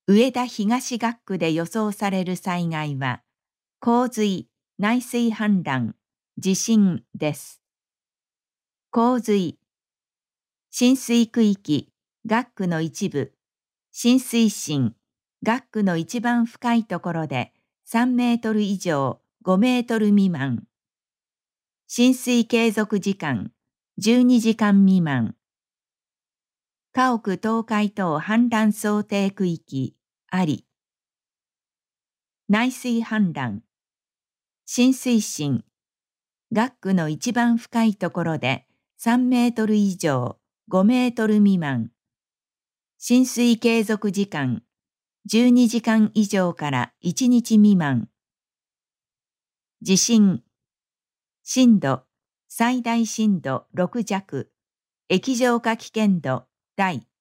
上田東学区で予想される災害は、洪水、内水氾濫、地震です。洪水、浸水区域、学区の一部、浸水深、学区の一番深いところで3メートル以上5メートル未満。浸水継続時間12時間未満。家屋倒壊等氾濫想定区域あり。内水氾濫、浸水深、学区の一番深いところで3メートル以上5メートル未満。浸水継続時間12時間以上から1日未満。地震、震度、最大震度6弱、液状化危険度第